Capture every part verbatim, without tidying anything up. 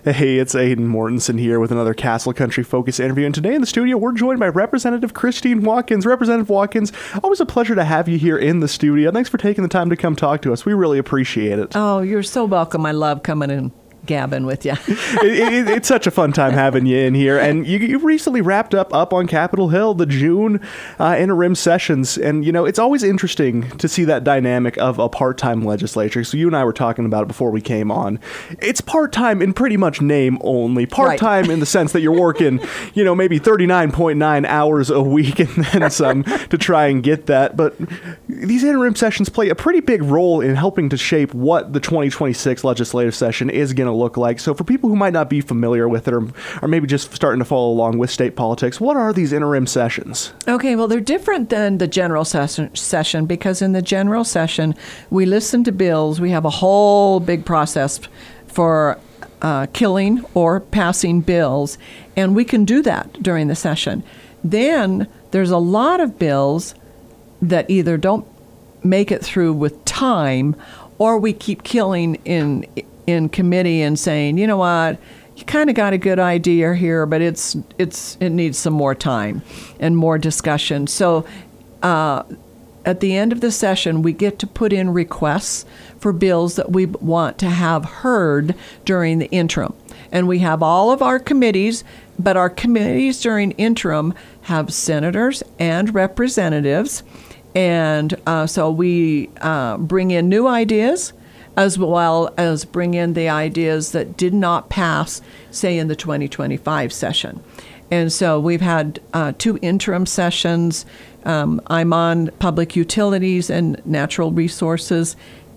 Hey, it's Aidan Mortensen here with another Castle Country Focus interview, and today in the studio we're joined by Representative Christine Watkins. Representative Watkins, always a pleasure to have you here in the studio. Thanks for taking the time to come talk to us. We really appreciate it. Oh, you're so welcome. I love coming in. Gabbing with you. it, it, it's such a fun time having you in here. And you, you recently wrapped up up on Capitol Hill the June uh, interim sessions. And, you know, it's always interesting to see that dynamic of a part-time legislature. So you and I were talking about it before we came on. It's part-time in pretty much name only. Part-time right. in the sense that you're working, you know, maybe thirty-nine point nine hours a week and then some to try and get that. But these interim sessions play a pretty big role in helping to shape what the twenty twenty-six legislative session is going to look like. So for people who might not be familiar with it or, or maybe just starting to follow along with state politics, what are these interim sessions? Okay, well, they're different than the general session, session because in the general session, we listen to bills. We have a whole big process for uh, killing or passing bills, and we can do that during the session. Then there's a lot of bills that either don't make it through with time or we keep killing in in committee and saying, you know what, you kind of got a good idea here, but it's it's it needs some more time and more discussion. So uh, at the end of the session, we get to put in requests for bills that we want to have heard during the interim. And we have all of our committees, but our committees during interim have senators and representatives. And uh, so we uh, bring in new ideas, as well as bring in the ideas that did not pass, say, in the twenty twenty-five session. And so we've had uh, two interim sessions. Um, I'm on public utilities and natural resources.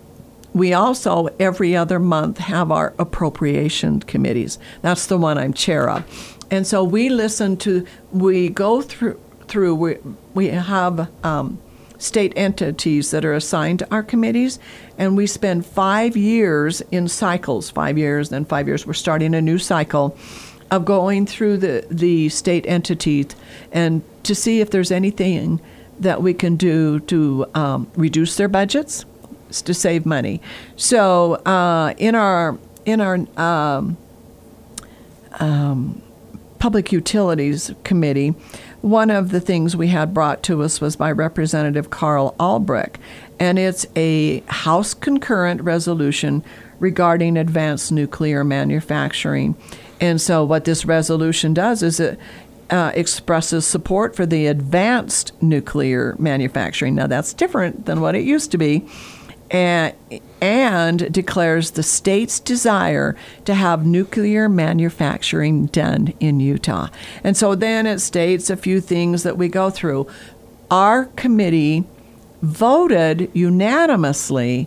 We also, every other month, have our appropriation committees. That's the one I'm chair of. And so we listen to, we go through, through we, we have um, state entities that are assigned to our committees, and we spend five years in cycles, five years, then five years. We're starting a new cycle of going through the, the state entities and to see if there's anything that we can do to um, reduce their budgets, to save money. So uh, in our in our um, um, Public Utilities Committee, one of the things we had brought to us was by Representative Carl Albrecht, and it's a House concurrent resolution regarding advanced nuclear manufacturing. And so what this resolution does is it uh, expresses support for the advanced nuclear manufacturing. Now, that's different than what it used to be, and, and declares the state's desire to have nuclear manufacturing done in Utah. And so then it states a few things that we go through. Our committee voted unanimously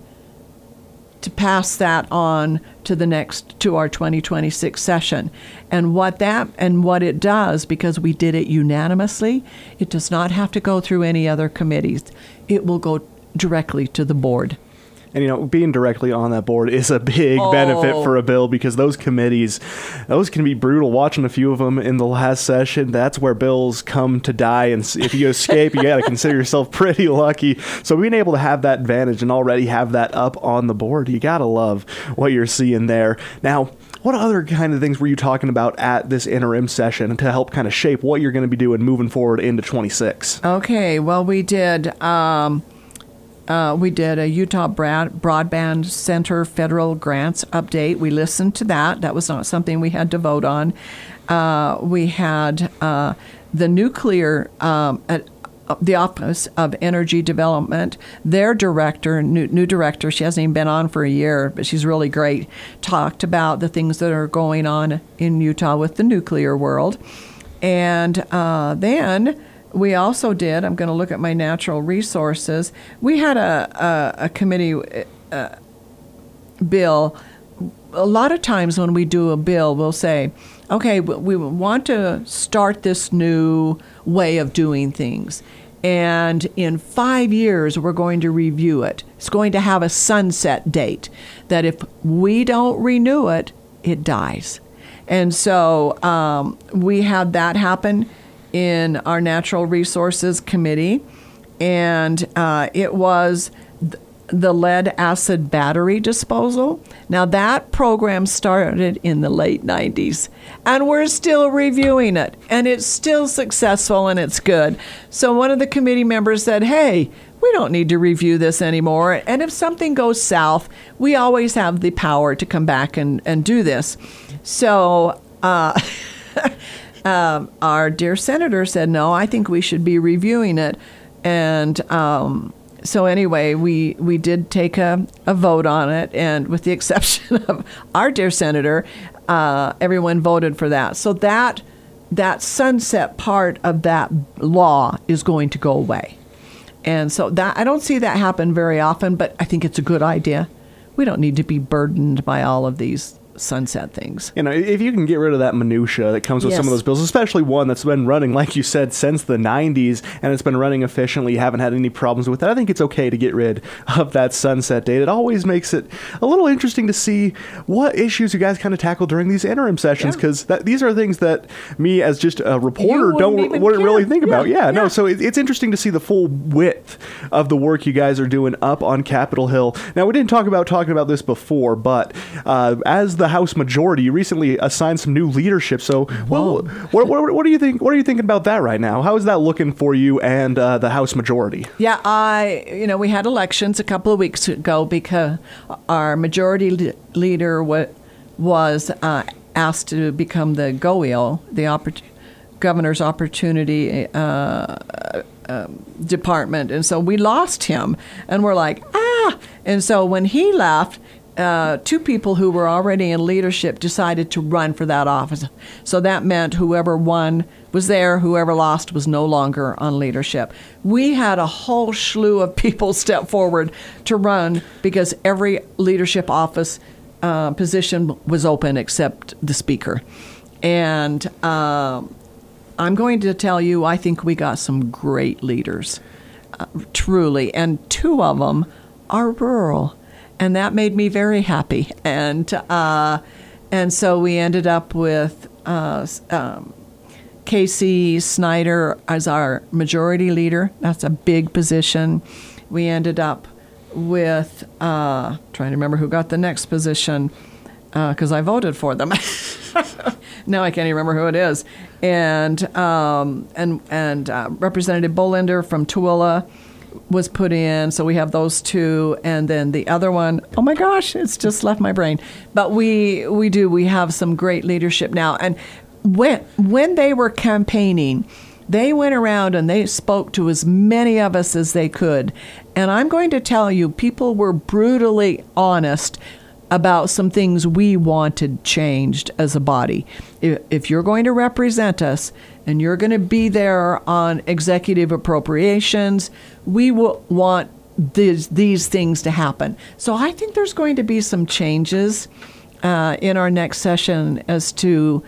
to pass that on to the next, to our twenty twenty-six session. And what that, and what it does, because we did it unanimously, it does not have to go through any other committees. It will go directly to the board. And, you know, being directly on that board is a big oh. benefit for a bill, because those committees, those can be brutal. Watching a few of them in the last session, that's where bills come to die. And if you escape, you got to consider yourself pretty lucky. So being able to have that advantage and already have that up on the board, you got to love what you're seeing there. Now, what other kind of things were you talking about at this interim session to help kind of shape what you're going to be doing moving forward into twenty-six? Okay, well, we did... Um Uh, we did a Utah Broad- Broadband Center federal grants update. We listened to that. That was not something we had to vote on. Uh, we had uh, the nuclear, um, at, uh, the Office of Energy Development, their director, new, new director, she hasn't even been on for a year, but she's really great, talked about the things that are going on in Utah with the nuclear world. And uh, then... we also did, I'm going to look at my natural resources, we had a, a, a committee uh, bill. A lot of times when we do a bill, we'll say, okay, we want to start this new way of doing things. And in five years, we're going to review it. It's going to have a sunset date that if we don't renew it, it dies. And so um, we had that happen in our Natural Resources Committee, and uh, it was th- the lead acid battery disposal. Now, that program started in the late nineties, and we're still reviewing it, and it's still successful, and it's good. So one of the committee members said, hey, we don't need to review this anymore, and if something goes south, we always have the power to come back and, and do this. So uh, um, our dear senator said, no, I think we should be reviewing it, and um, So anyway, we, we did take a, a vote on it, and with the exception of our dear senator, uh, everyone voted for that. So that that sunset part of that law is going to go away. And so that I don't see that happen very often, but I think it's a good idea. We don't need to be burdened by all of these sunset things. You know, if you can get rid of that minutia that comes with Yes. some of those bills, especially one that's been running, like you said, since the nineties, and it's been running efficiently, you haven't had any problems with it, I think it's okay to get rid of that sunset date. It always makes it a little interesting to see what issues you guys kind of tackle during these interim sessions, because Yeah. these are things that me, as just a reporter, You don't wouldn't even wouldn't really care. think about. Yeah, Yeah, no, yeah. so it, it's interesting to see the full width of the work you guys are doing up on Capitol Hill. Now, we didn't talk about talking about this before, but uh, as the House majority, you recently assigned some new leadership. So, well, what, what, what do you think? What are you thinking about that right now? How is that looking for you and uh, the House majority? Yeah, I, you know, we had elections a couple of weeks ago because our majority le- leader wa- was uh, asked to become the G O E O, the oppor- Governor's Opportunity uh, um, Department. And so we lost him, and we're like, ah! And so when he left, Uh, two people who were already in leadership decided to run for that office. So that meant whoever won was there, whoever lost was no longer on leadership. We had a whole slew of people step forward to run because every leadership office uh, position was open except the speaker. And um, I'm going to tell you, I think we got some great leaders, uh, truly. And two of them are rural. And that made me very happy. And uh, and so we ended up with uh, um, Casey Snyder as our majority leader. That's a big position. We ended up with, uh, trying to remember who got the next position, because uh, I voted for them. Now I can't even remember who it is. And, um, and, and uh, Representative Bollinger from Tooele was put in, so we have those two, and then the other one, oh my gosh, it's just left my brain. But we we do we have some great leadership now. And when when they were campaigning, they went around and they spoke to as many of us as they could. And I'm going to tell you, people were brutally honest about some things we wanted changed as a body. If, if you're going to represent us and you're going to be there on executive appropriations, we will want these, these things to happen. So I think there's going to be some changes uh, in our next session as to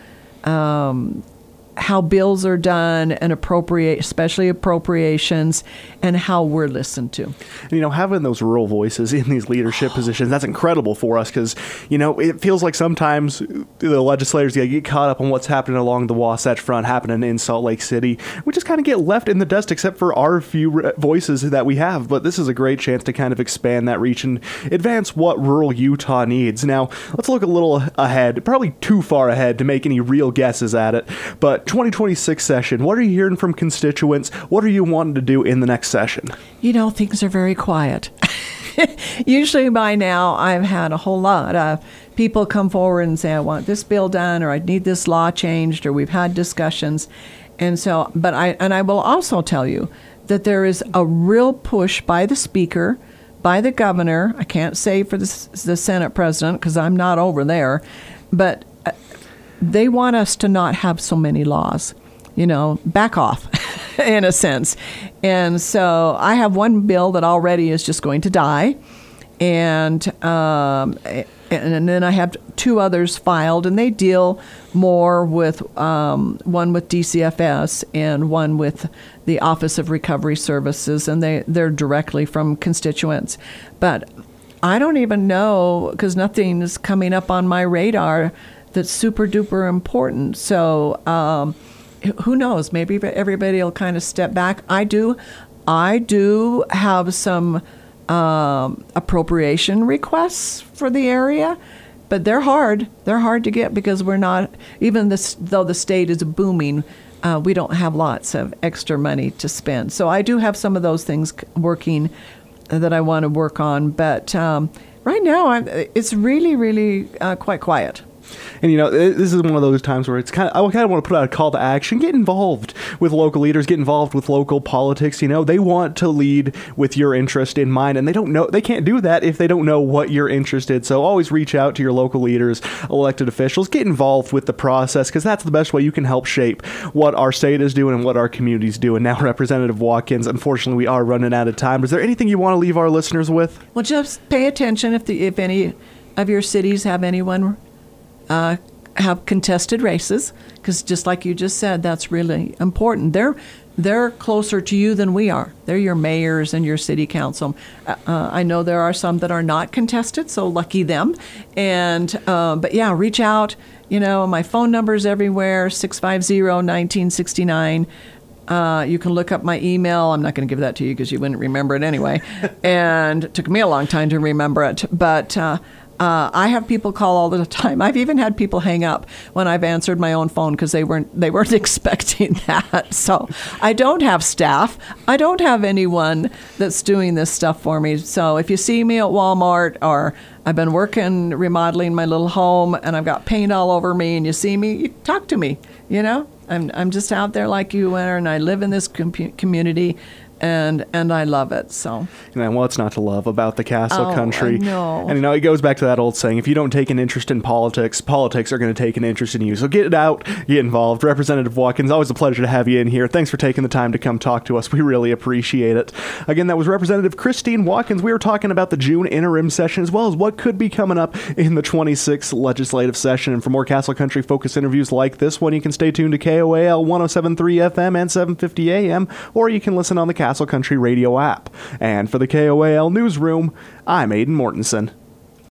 um, how bills are done and appropriate, especially appropriations, and how we're listened to. And, you know, having those rural voices in these leadership positions, that's incredible for us because, you know, it feels like sometimes the legislators get caught up on what's happening along the Wasatch Front, happening in Salt Lake City. We just kind of get left in the dust except for our few voices that we have. But this is a great chance to kind of expand that reach and advance what rural Utah needs. Now, let's look a little ahead, probably too far ahead to make any real guesses at it. But twenty twenty-six session, what are you hearing from constituents? What are you wanting to do in the next session? You know, things are very quiet. Usually by now, I've had a whole lot of people come forward and say, I want this bill done, or I need this law changed, or we've had discussions. And so, but I, and I will also tell you that there is a real push by the speaker, by the governor. I can't say for the, the Senate president because I'm not over there, but they want us to not have so many laws, you know, back off in a sense. And so I have one bill that already is just going to die. And, um, and then I have two others filed, and they deal more with um, one with D C F S and one with the Office of Recovery Services, and they, they're directly from constituents. But I don't even know, because nothing is coming up on my radar that's super duper important. So um, who knows? Maybe everybody will kind of step back. I do, I do have some um, appropriation requests for the area. But they're hard. They're hard to get because we're not, even this, though the state is booming, uh, we don't have lots of extra money to spend. So I do have some of those things working that I want to work on. But um, right now, I'm, it's really, really uh, quite quiet. And, you know, this is one of those times where it's kind of, I kind of want to put out a call to action. Get involved with local leaders. Get involved with local politics. You know, they want to lead with your interest in mind, and they don't know, they can't do that if they don't know what you're interested. So always reach out to your local leaders, elected officials. Get involved with the process, because that's the best way you can help shape what our state is doing and what our community's doing. Now, Representative Watkins, unfortunately, we are running out of time. Is there anything you want to leave our listeners with? Well, just pay attention if the, if any of your cities have anyone Uh, have contested races, because just like you just said, that's really important. They're they're closer to you than we are. They're your mayors and your city council. Uh, uh, I know there are some that are not contested, so lucky them. And uh, but yeah, reach out. You know, my phone number is everywhere, six five zero, one nine six nine. Uh, you can look up my email. I'm not going to give that to you because you wouldn't remember it anyway. And it took me a long time to remember it. But uh, Uh, I have people call all the time. I've even had people hang up when I've answered my own phone because they weren't they weren't expecting that. So I don't have staff. I don't have anyone that's doing this stuff for me. So if you see me at Walmart, or I've been working remodeling my little home and I've got paint all over me, and you see me, you talk to me. You know, I'm I'm just out there like you are, and I live in this com- community. And and I love it. So, you know, what's not to love about the Castle oh, Country? I know. And you know, it goes back to that old saying: if you don't take an interest in politics, politics are going to take an interest in you. So get it out, get involved. Representative Watkins, always a pleasure to have you in here. Thanks for taking the time to come talk to us. We really appreciate it. Again, that was Representative Christine Watkins. We were talking about the June interim session, as well as what could be coming up in the twenty-sixth legislative session. And for more Castle Country focus interviews like this one, you can stay tuned to K O A L one oh seven point three F M and seven fifty A M, or you can listen on the Castle Country Radio app. And for the K O A L Newsroom, I'm Aidan Mortensen.